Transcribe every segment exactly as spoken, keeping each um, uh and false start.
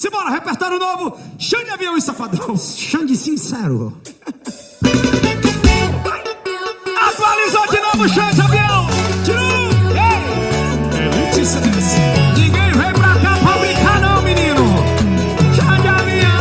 Simbora, repertório novo. Xande Avião e Safadão. Xande Sincero. Atualizou de novo, Xande Avião. Tirou. Ei. É Letícia desse. Ninguém vem pra cá pra brincar não, menino. Xande Avião.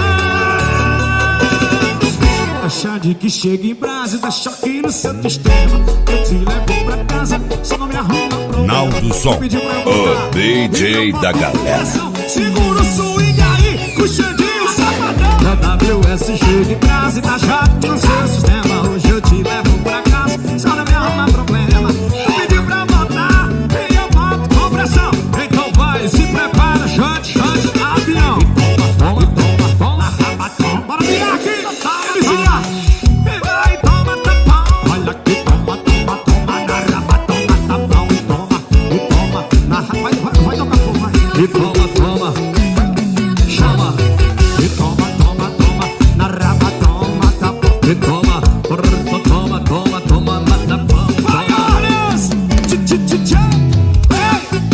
A Xande que chega em Brasa e dá choque no seu sistema. Eu te levo pra casa, só não me arruma problema. Naldo Som, o D J da galera. Segura o swing aí, com o Xandinho Safadão. A W S chega em Brasa e dá choque no seu sistema. Hoje eu te levo pra casa, só não me arruma problema. Tu pediu pra botar, e eu boto com pressão. Então vai, se prepara, Xande, Xande, avião. Toma, toma, toma, toma, toma. Bora virar aqui, bora virar. Vai, toma, tapão. Olha aqui, toma, toma, toma. Na raba, toma, tapão. E toma, e toma. Na raba, vai, vai, vai tocar fogo, vai. E toma, toma. Chama. E toma, toma, toma. Na raba, toma, tapão. E toma, toma, toma, toma, na tapão. Vai, Alias! Tch, tch, tch, tch. Ei!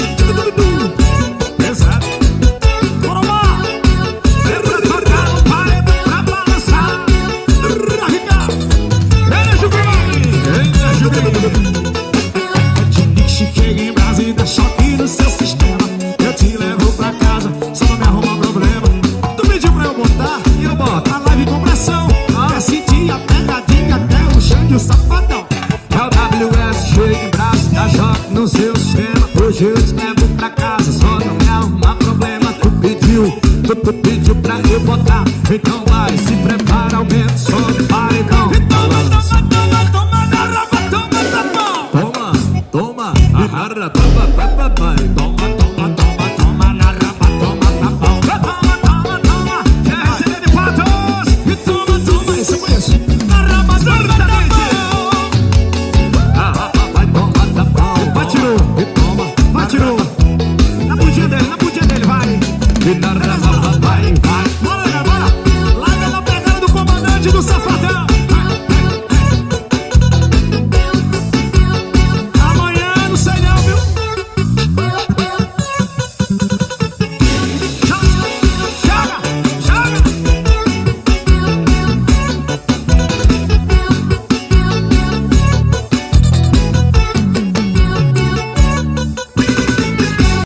Exato. Bora lá! Lembra de tocar no paredão pra balançar. Ricardo! Ele é Jubilei! Ele é Jubilei! Chega em Brasa e dá choque no seu sistema. Eu te levo pra casa, só não me arruma problema. Tu pediu pra eu botar e eu boto a live com pressão. Quer sentir a pegadinha até o Xande o Safadão. É o W S, chega em Brasa e dá choque no seu sistema. Hoje eu te levo pra casa, só não me arruma problema. Tu pediu, tu, tu pediu pra eu botar. Então vai, se prepara, aumenta o som do paredão. Toma, toma, toma, toma, na raba, toma, tapão. Toma, toma, agarra, toma, toma, toma, toma, toma, toma, toma, na raba, toma, tapão. Toma, toma, toma, G R C D de Patos. E toma, toma, esse eu conheço. Na raba, toma, tapão. A raba vai tomar tapão. Vai, tirou, e toma, vai, tirou. Na bundinha dele, na bundinha dele, vai. E na